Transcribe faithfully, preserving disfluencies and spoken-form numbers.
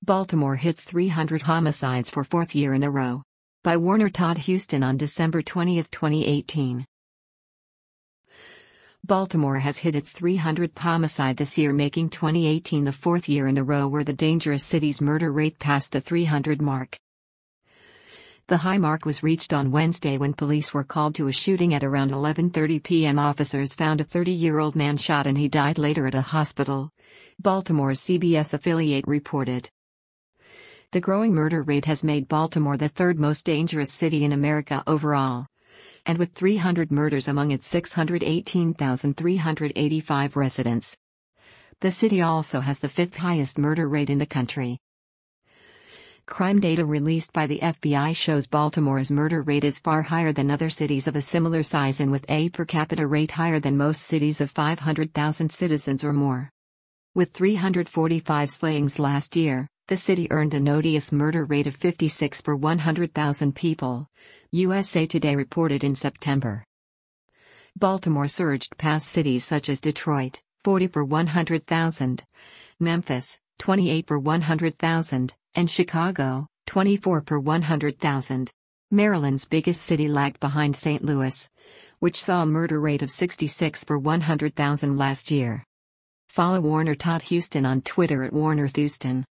Baltimore hits three hundred homicides for fourth year in a row. By Warner Todd Huston on December twentieth, twenty eighteen. Baltimore has hit its three hundredth homicide this year, making twenty eighteen the fourth year in a row where the dangerous city's murder rate passed the three hundred mark. The high mark was reached on Wednesday when police were called to a shooting at around eleven thirty p m Officers found a thirty-year-old man shot and he died later at a hospital, Baltimore's C B S affiliate reported. The growing murder rate has made Baltimore the third most dangerous city in America overall. And with three hundred murders among its six hundred eighteen thousand three hundred eighty-five residents, the city also has the fifth highest murder rate in the country. Crime data released by the F B I shows Baltimore's murder rate is far higher than other cities of a similar size and with a per capita rate higher than most cities of five hundred thousand citizens or more. With three hundred forty-five slayings last year, the city earned an odious murder rate of fifty-six per one hundred thousand people, U S A Today reported in September. Baltimore surged past cities such as Detroit, forty per one hundred thousand, Memphis, twenty-eight per one hundred thousand, and Chicago, twenty-four per one hundred thousand. Maryland's biggest city lagged behind Saint Louis, which saw a murder rate of sixty-six per one hundred thousand last year. Follow Warner Todd Huston on Twitter at Warner Thuston.